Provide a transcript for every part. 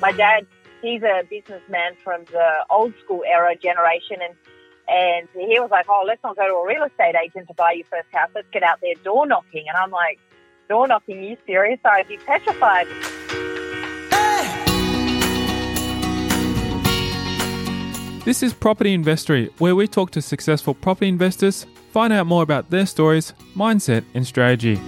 my dad, he's a businessman from the old school era generation, and he was like, oh, let's not go to a real estate agent to buy your first house. Let's get out there door knocking. And I'm like, door knocking? Are you serious? I'd be petrified. This is Property Investory, where we talk to successful property investors, find out more about their stories, mindset and strategy.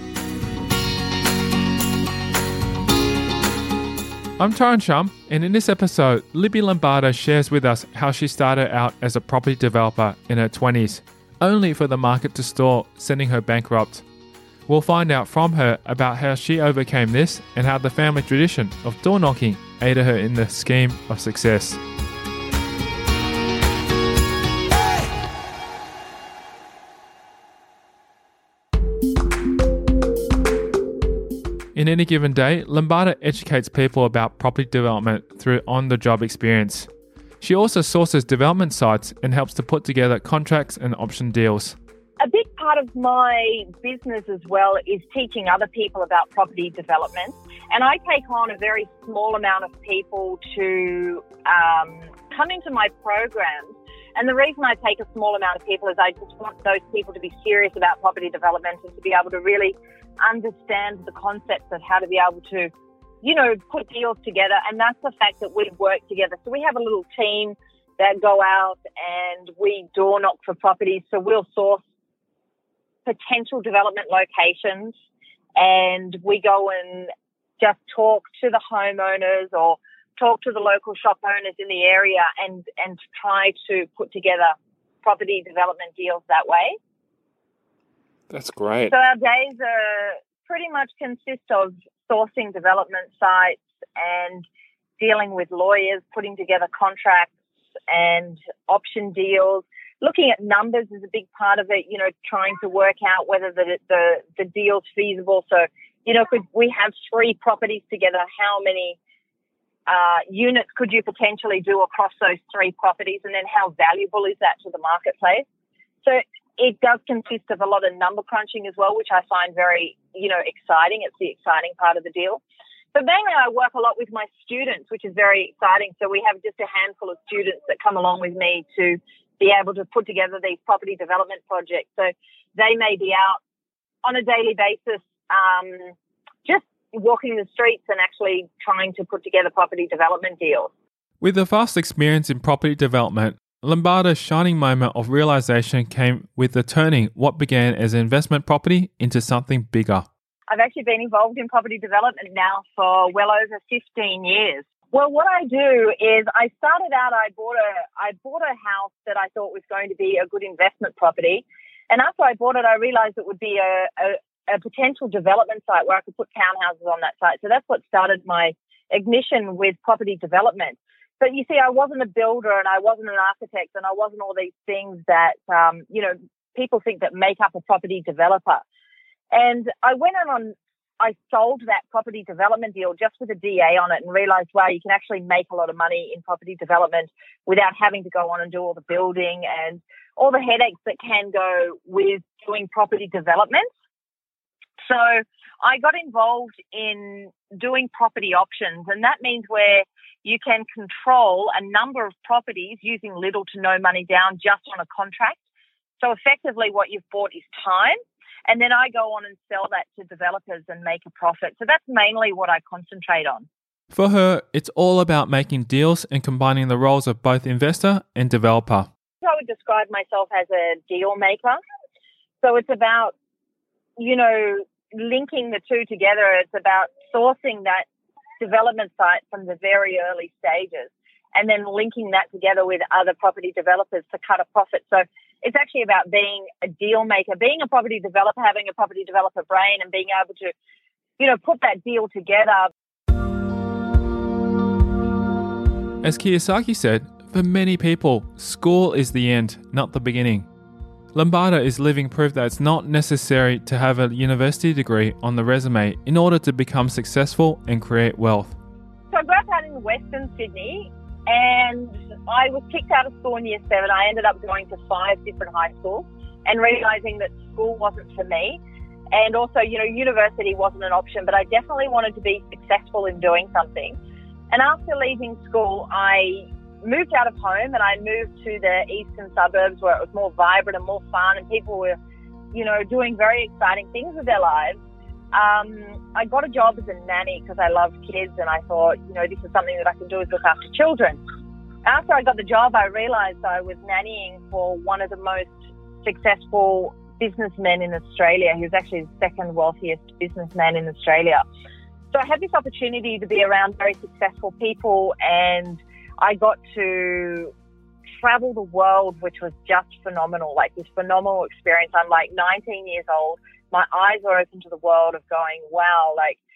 I'm Tyron Shum, and in this episode, Libby Lombardo shares with us how she started out as a property developer in her 20s, only for the market to stall, sending her bankrupt. We'll find out from her about how she overcame this and how the family tradition of door knocking aided her in the scheme of success. In any given day, Lombardo educates people about property development through on-the-job experience. She also sources development sites and helps to put together contracts and option deals. A big part of my business as well is teaching other people about property development. And I take on a very small amount of people to come into my programs. And the reason I take a small amount of people is I just want those people to be serious about property development and to be able to really understand the concepts of how to be able to, put deals together. And that's the fact that we work together. So we have a little team that go out and we door knock for properties. So we'll source potential development locations and we go and just talk to the homeowners or talk to the local shop owners in the area and try to put together property development deals that way. That's great. So our days pretty much consist of sourcing development sites and dealing with lawyers, putting together contracts and option deals. Looking at numbers is a big part of it, trying to work out whether the deal's feasible. So, could we have 3 properties together, how many units could you potentially do across those 3 properties, and then how valuable is that to the marketplace? So it does consist of a lot of number crunching as well, which I find very, exciting. It's the exciting part of the deal. But mainly I work a lot with my students, which is very exciting. So we have just a handful of students that come along with me to be able to put together these property development projects. So they may be out on a daily basis, just walking the streets and actually trying to put together property development deals. With a vast experience in property development, Lombardo's shining moment of realization came with the turning what began as an investment property into something bigger. I've actually been involved in property development now for well over 15 years. Well, what I do is I started out, I bought a house that I thought was going to be a good investment property. And after I bought it, I realized it would be a potential development site where I could put townhouses on that site. So that's what started my ignition with property development. But you see, I wasn't a builder and I wasn't an architect and I wasn't all these things that, people think that make up a property developer. And I went on, I sold that property development deal just with a DA on it and realized, wow, you can actually make a lot of money in property development without having to go on and do all the building and all the headaches that can go with doing property development. So I got involved in doing property options, and that means where you can control a number of properties using little to no money down just on a contract. So effectively what you've bought is time, and then I go on and sell that to developers and make a profit. So that's mainly what I concentrate on. For her, it's all about making deals and combining the roles of both investor and developer. I would describe myself as a deal maker. So it's about, linking the two together. It's about sourcing that development site from the very early stages and then linking that together with other property developers to cut a profit. So it's actually about being a deal maker, being a property developer, having a property developer brain and being able to, put that deal together. As Kiyosaki said, for many people, school is the end, not the beginning. Lombardo is living proof that it's not necessary to have a university degree on the resume in order to become successful and create wealth. So I grew up out in Western Sydney and I was kicked out of school in year 7. I ended up going to 5 different high schools and realising that school wasn't for me. And also, university wasn't an option, but I definitely wanted to be successful in doing something. And after leaving school, I moved out of home and I moved to the eastern suburbs where it was more vibrant and more fun and people were, doing very exciting things with their lives. I got a job as a nanny because I love kids and I thought, this is something that I can do is look after children. After I got the job, I realised I was nannying for one of the most successful businessmen in Australia. He was actually the second wealthiest businessman in Australia. So I had this opportunity to be around very successful people and I got to travel the world, which was just phenomenal, like this phenomenal experience. I'm like 19 years old. My eyes were open to the world of going, wow,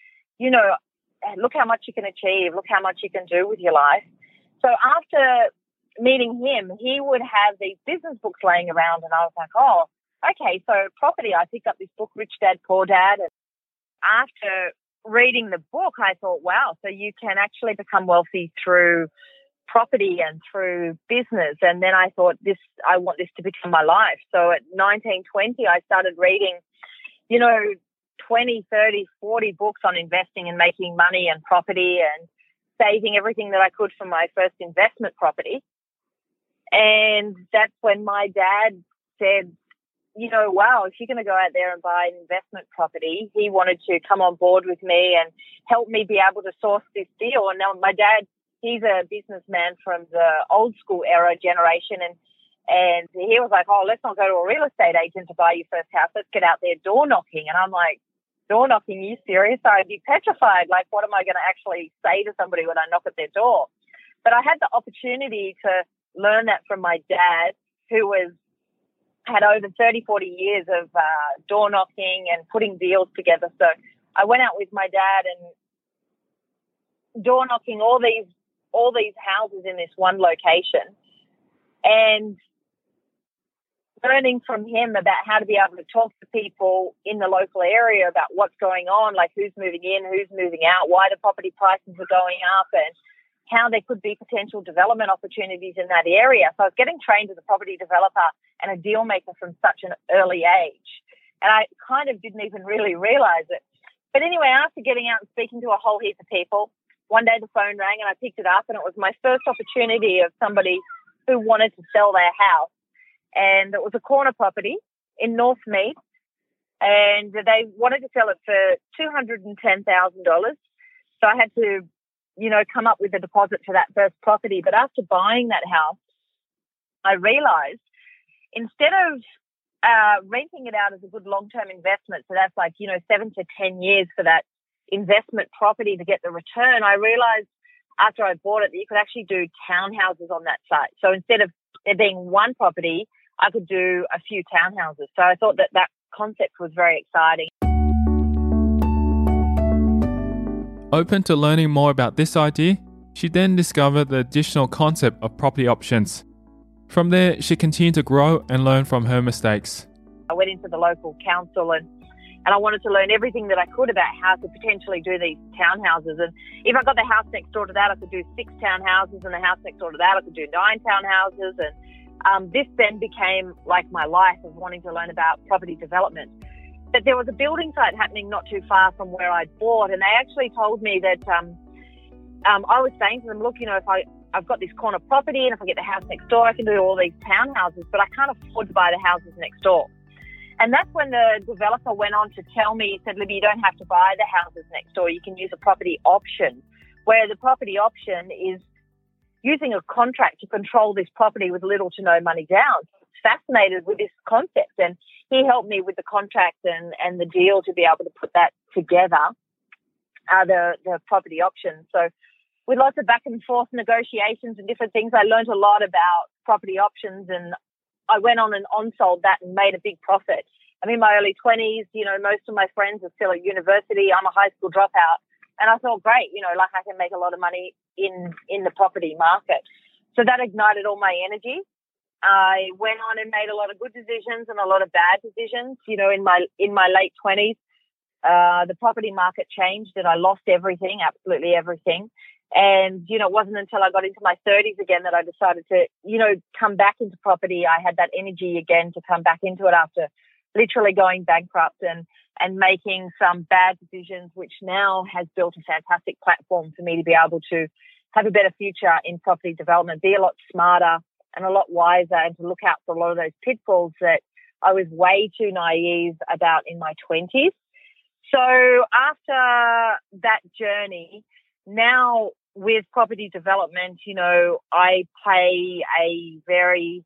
look how much you can achieve, look how much you can do with your life. So after meeting him, he would have these business books laying around and I was like, oh, okay, so property. I picked up this book, Rich Dad, Poor Dad. And after reading the book, I thought, wow, so you can actually become wealthy through property and through business. And then I thought, I want this to become my life. So at 19, 20, I started reading 20, 30, 40 books on investing and making money and property and saving everything that I could for my first investment property. And that's when my dad said, wow, if you're going to go out there and buy an investment property, he wanted to come on board with me and help me be able to source this deal. And now my dad, he's a businessman from the old school era generation. And he was like, oh, let's not go to a real estate agent to buy your first house. Let's get out there door knocking. And I'm like, door knocking? Are you serious? I'd be petrified. Like, what am I going to actually say to somebody when I knock at their door? But I had the opportunity to learn that from my dad, who had over 30, 40 years of door knocking and putting deals together. So I went out with my dad and door knocking all these houses in this one location and learning from him about how to be able to talk to people in the local area about what's going on, like who's moving in, who's moving out, why the property prices are going up and how there could be potential development opportunities in that area. So I was getting trained as a property developer and a deal maker from such an early age. And I kind of didn't even really realize it. But anyway, after getting out and speaking to a whole heap of people, one day the phone rang and I picked it up and it was my first opportunity of somebody who wanted to sell their house. And it was a corner property in Northmead and they wanted to sell it for $210,000. So I had to, come up with a deposit for that first property. But after buying that house, I realized instead of renting it out as a good long-term investment, so that's like, 7 to 10 years for that investment property to get the return, I realized after I bought it that you could actually do townhouses on that site. So instead of there being one property, I could do a few townhouses. So I thought that concept was very exciting. Open to learning more about this idea, she then discovered the additional concept of property options. From there, she continued to grow and learn from her mistakes. I went into the local council and I wanted to learn everything that I could about how to potentially do these townhouses. And if I got the house next door to that, I could do 6 townhouses, and the house next door to that, I could do 9 townhouses. And this then became like my life of wanting to learn about property development. But there was a building site happening not too far from where I'd bought, and they actually told me that I was saying to them, look, if I've got this corner property and if I get the house next door, I can do all these townhouses, but I can't afford to buy the houses next door. And that's when the developer went on to tell me, he said, Libby, you don't have to buy the houses next door. You can use a property option, where the property option is using a contract to control this property with little to no money down. Fascinated with this concept, and he helped me with the contract and the deal to be able to put that together, the property option. So with lots of back and forth negotiations and different things, I learned a lot about property options, and I went on and on-sold that and made a big profit. I'm in my early 20s, most of my friends are still at university. I'm a high school dropout. And I thought, great, I can make a lot of money in the property market. So that ignited all my energy. I went on and made a lot of good decisions and a lot of bad decisions. In my late 20s, the property market changed and I lost everything, absolutely everything. And, it wasn't until I got into my 30s again that I decided to, come back into property. I had that energy again to come back into it after literally going bankrupt. And and making some bad decisions, which now has built a fantastic platform for me to be able to have a better future in property development, be a lot smarter and a lot wiser, and to look out for a lot of those pitfalls that I was way too naive about in my 20s. So after that journey, now with property development, I play a very,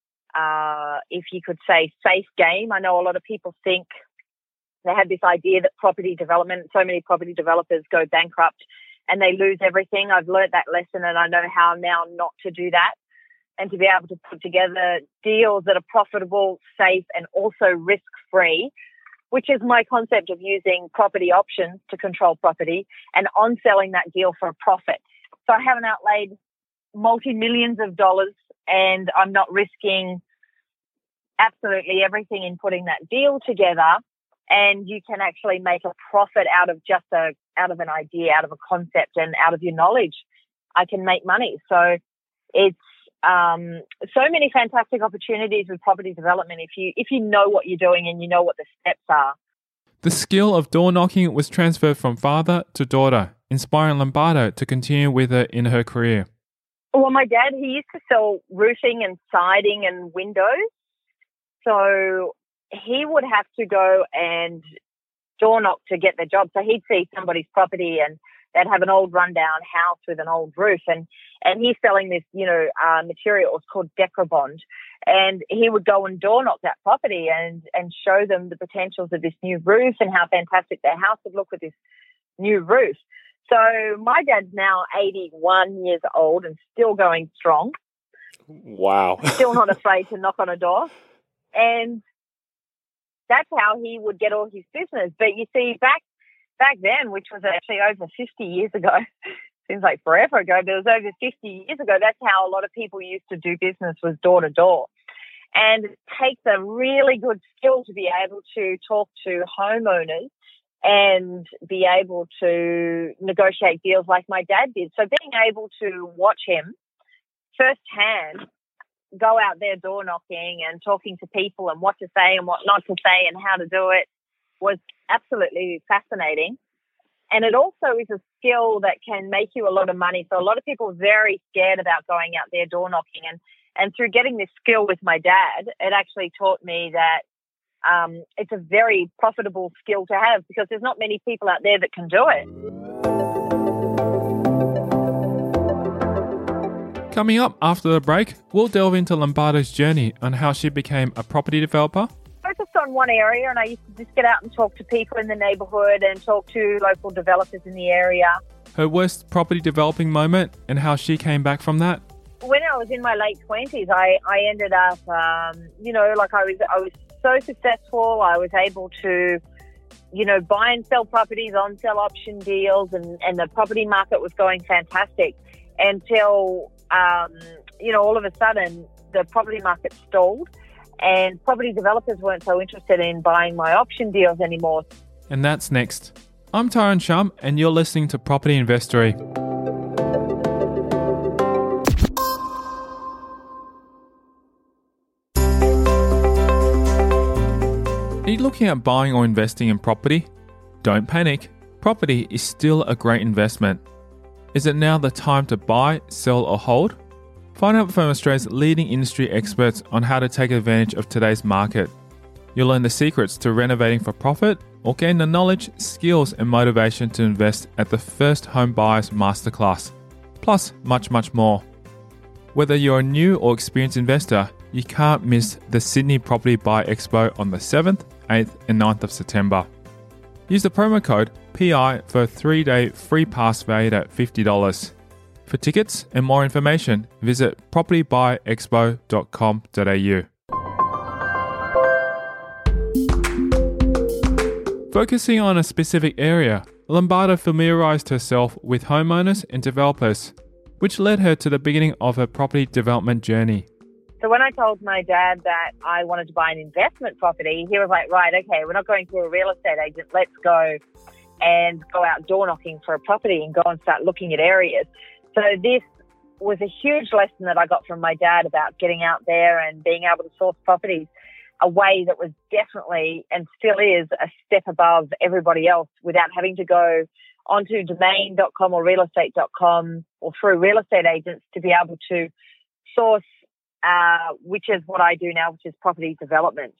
if you could say, safe game. I know a lot of people think they have this idea that property development, so many property developers go bankrupt and they lose everything. I've learned that lesson, and I know how now not to do that, and to be able to put together deals that are profitable, safe, and also risk-free, which is my concept of using property options to control property and on selling that deal for a profit. So I haven't outlaid multi-millions of dollars, and I'm not risking absolutely everything in putting that deal together. And you can actually make a profit out of out of an idea, out of a concept, and out of your knowledge. I can make money. So it's so many fantastic opportunities with property development if you know what you're doing and you know what the steps are. The skill of door knocking was transferred from father to daughter, inspiring Lombardo to continue with it in her career. Well, my dad, he used to sell roofing and siding and windows. So he would have to go and door knock to get the job. So he'd see somebody's property and they'd have an old rundown house with an old roof, and he's selling this, material. It's called Decrabond, and he would go and door knock that property and show them the potentials of this new roof and how fantastic their house would look with this new roof. So my dad's now 81 years old and still going strong. Wow. Still not afraid to knock on a door. And that's how he would get all his business. But you see, back then, which was actually over 50 years ago, seems like forever ago, but it was over 50 years ago, that's how a lot of people used to do business, was door to door. And it takes a really good skill to be able to talk to homeowners and be able to negotiate deals like my dad did. So being able to watch him firsthand go out there door knocking and talking to people and what to say and what not to say and how to do it was absolutely fascinating. And it also is a skill that can make you a lot of money. So a lot of people are very scared about going out there door knocking. And through getting this skill with my dad, it actually taught me that it's a very profitable skill to have, because there's not many people out there that can do it. Coming up after the break, we'll delve into Lombardo's journey on how she became a property developer. Focused on one area, and I used to just get out and talk to people in the neighbourhood and talk to local developers in the area. Her worst property developing moment and how she came back from that. When I was in my late 20s, I ended up, I was so successful. I was able to, buy and sell properties, on-sell option deals, and the property market was going fantastic until, all of a sudden the property market stalled and property developers weren't so interested in buying my option deals anymore. And that's next. I'm Tyrone Shum, and you're listening to Property Investory. Are you looking at buying or investing in property? Don't panic. Property is still a great investment. Is it now the time to buy, sell, or hold? Find out from Australia's leading industry experts on how to take advantage of today's market. You'll learn the secrets to renovating for profit, or gain the knowledge, skills, and motivation to invest at the First Home Buyers Masterclass. Plus, much, much more. Whether you're a new or experienced investor, you can't miss the Sydney Property Buy Expo on the 7th, 8th, and 9th of September. Use the promo code PI for a 3-day free pass valued at $50. For tickets and more information, visit propertybuyexpo.com.au. Focusing on a specific area, Lombardo familiarized herself with homeowners and developers, which led her to the beginning of her property development journey. So when I told my dad that I wanted to buy an investment property, he was like, right, okay, we're not going through a real estate agent. Let's go and go out door knocking for a property and go and start looking at areas. So this was a huge lesson that I got from my dad about getting out there and being able to source properties. a way that was definitely and still is a step above everybody else without having to go onto domain.com or realestate.com or through real estate agents to be able to source, which is what I do now, which is property development.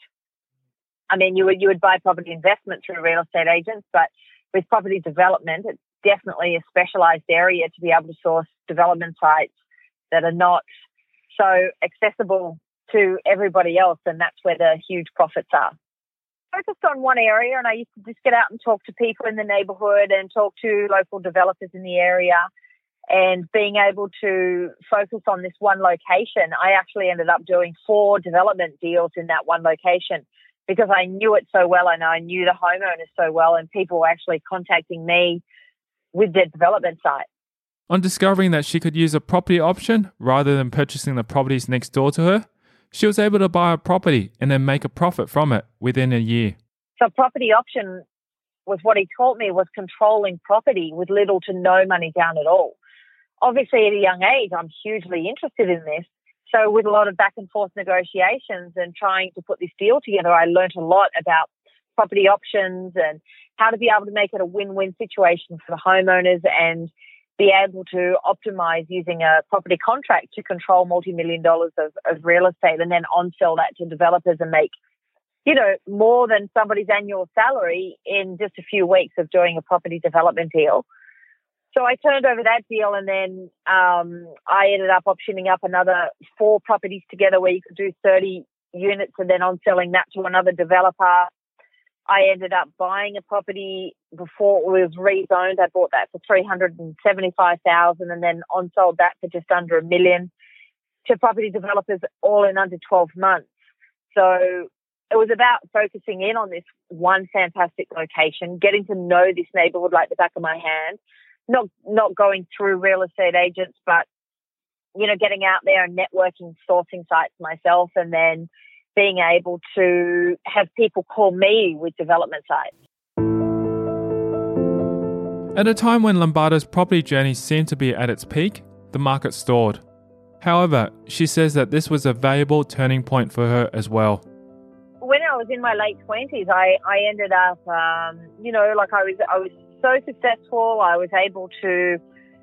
I mean, you would buy property investment through real estate agents, but with property development, it's definitely a specialised area to be able to source development sites that are not so accessible to everybody else, and that's where the huge profits are. Focused on one area, and I used to just get out and talk to people in the neighbourhood and talk to local developers in the area, and being able to focus on this one location. I actually ended up doing 4 development deals in that one location because I knew it so well and I knew the homeowners so well, and people were actually contacting me with their development site. On discovering that she could use a property option rather than purchasing the properties next door to her, she was able to buy a property and then make a profit from it within a year. So property option was what he taught me, was controlling property with little to no money down at all. Obviously, at a young age, I'm hugely interested in this. So with a lot of back and forth negotiations and trying to put this deal together, I learned a lot about property options and how to be able to make it a win-win situation for the homeowners and be able to optimize using a property contract to control multi-million dollars of real estate and then on-sell that to developers and make, more than somebody's annual salary in just a few weeks of doing a property development deal. So I turned over that deal, and then I ended up optioning up another 4 properties together where you could do 30 units and then on-selling that to another developer. I ended up buying a property before it was rezoned. I bought that for $375,000 and then on-sold that for just under $1 million to property developers, all in under 12 months. So it was about focusing in on this one fantastic location, getting to know this neighborhood like the back of my hand, not going through real estate agents, but, getting out there and networking, sourcing sites myself, and then being able to have people call me with development sites. At a time when Lombardo's property journey seemed to be at its peak, the market stalled. However, she says that this was a valuable turning point for her as well. When I was in my late 20s, I ended up, I was so successful. I was able to,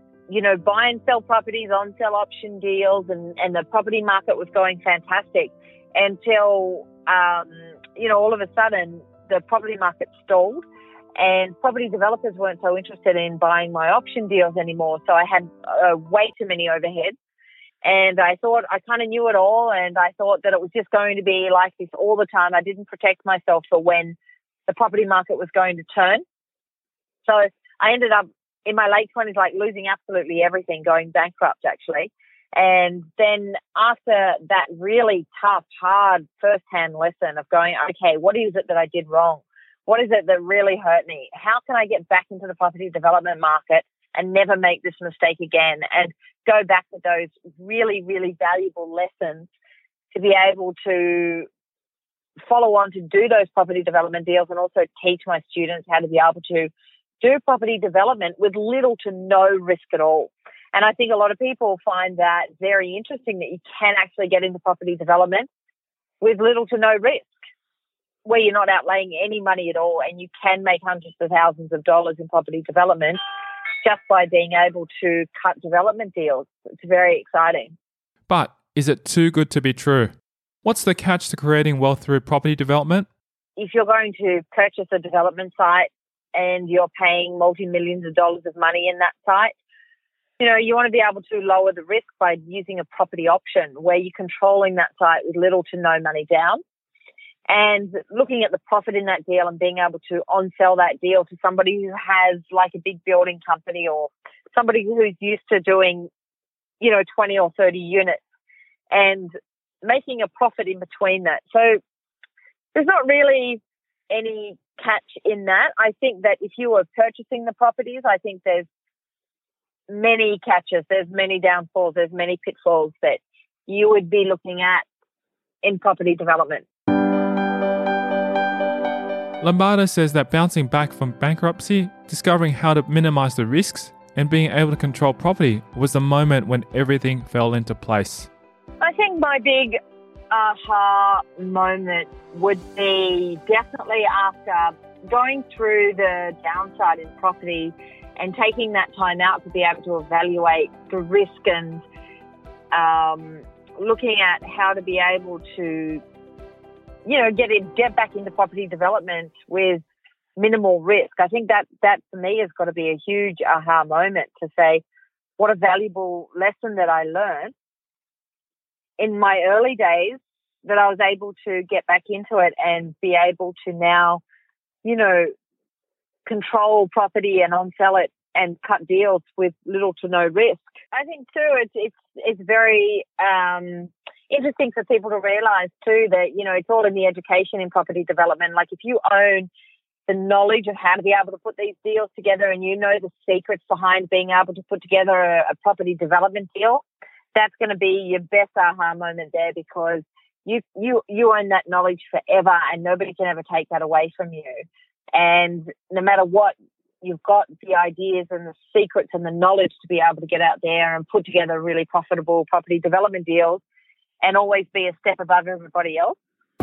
buy and sell properties, on-sell option deals, and the property market was going fantastic. Until, all of a sudden the property market stalled and property developers weren't so interested in buying my option deals anymore. So I had way too many overheads, and I thought I kind of knew it all, and I thought that it was just going to be like this all the time. I didn't protect myself for when the property market was going to turn. So I ended up in my late 20s, losing absolutely everything, going bankrupt actually. And then after that really tough, hard first-hand lesson of going, okay, what is it that I did wrong? What is it that really hurt me? How can I get back into the property development market and never make this mistake again, and go back to those really, really valuable lessons to be able to follow on to do those property development deals, and also teach my students how to be able to do property development with little to no risk at all. And I think a lot of people find that very interesting, that you can actually get into property development with little to no risk, where you're not outlaying any money at all, and you can make hundreds of thousands of dollars in property development just by being able to cut development deals. It's very exciting. But is it too good to be true? What's the catch to creating wealth through property development? If you're going to purchase a development site and you're paying multi-millions of dollars of money in that site, you want to be able to lower the risk by using a property option where you're controlling that site with little to no money down, and looking at the profit in that deal and being able to on-sell that deal to somebody who has like a big building company, or somebody who's used to doing, 20 or 30 units, and making a profit in between that. So there's not really any catch in that. I think that if you were purchasing the properties, I think there's many catches, there's many downfalls, there's many pitfalls that you would be looking at in property development. Lombardo says that bouncing back from bankruptcy, discovering how to minimize the risks, and being able to control property was the moment when everything fell into place. I think my big aha moment would be definitely after going through the downside in property and taking that time out to be able to evaluate the risk and looking at how to be able to, get back into property development with minimal risk. I think that for me has got to be a huge aha moment to say, what a valuable lesson that I learned in my early days, that I was able to get back into it and be able to now, control property and on-sell it and cut deals with little to no risk. I think too, it's very interesting for people to realise too that, it's all in the education in property development. Like if you own the knowledge of how to be able to put these deals together and the secrets behind being able to put together a property development deal, that's going to be your best aha moment there, because you own that knowledge forever and nobody can ever take that away from you. And no matter what, you've got the ideas and the secrets and the knowledge to be able to get out there and put together really profitable property development deals and always be a step above everybody else.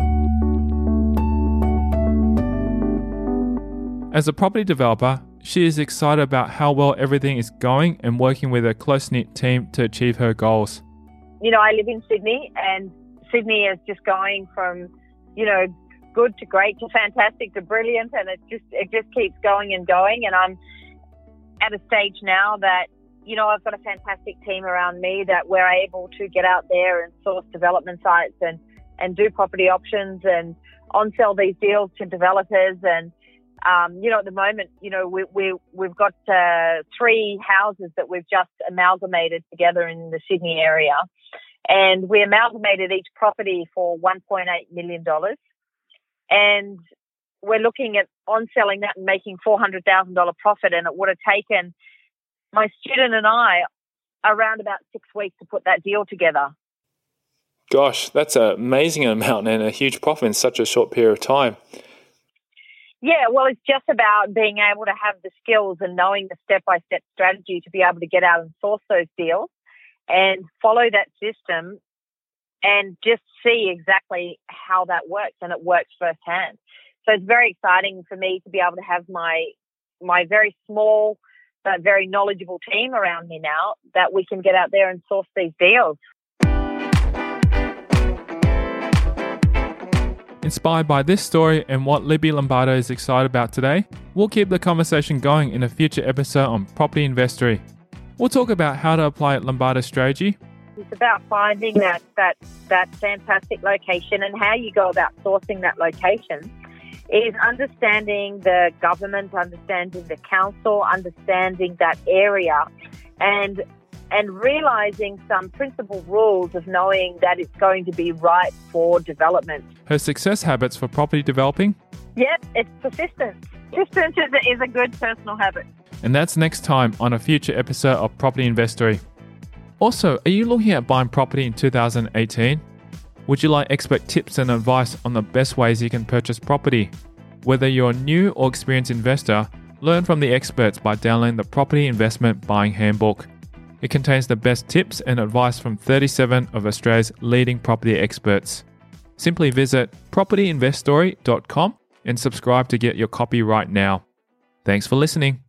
As a property developer, she is excited about how well everything is going and working with a close-knit team to achieve her goals. I live in Sydney, and Sydney is just going from, good to great to fantastic to brilliant, and it just keeps going and going. And I'm at a stage now that, I've got a fantastic team around me that we're able to get out there and source development sites and do property options and on-sell these deals to developers. And at the moment, we've got 3 houses that we've just amalgamated together in the Sydney area, and we amalgamated each property for $1.8 million. And we're looking at on-selling that and making $400,000 profit, and it would have taken my student and I around about 6 weeks to put that deal together. Gosh, that's an amazing amount and a huge profit in such a short period of time. Yeah, well, it's just about being able to have the skills and knowing the step-by-step strategy to be able to get out and source those deals and follow that system and just see exactly how that works, and it works firsthand. So it's very exciting for me to be able to have my very small but very knowledgeable team around me now that we can get out there and source these deals. Inspired by this story and what Libby Lombardo is excited about today, we'll keep the conversation going in a future episode on Property Investory. We'll talk about how to apply Lombardo's strategy. It's about finding that fantastic location, and how you go about sourcing that location is understanding the government, understanding the council, understanding that area, and realising some principal rules of knowing that it's going to be right for development. Her success habits for property developing? Yep, it's persistence. Persistence is a good personal habit. And that's next time on a future episode of Property Investory. Also, are you looking at buying property in 2018? Would you like expert tips and advice on the best ways you can purchase property? Whether you're a new or experienced investor, learn from the experts by downloading the Property Investment Buying Handbook. It contains the best tips and advice from 37 of Australia's leading property experts. Simply visit propertyinveststory.com and subscribe to get your copy right now. Thanks for listening.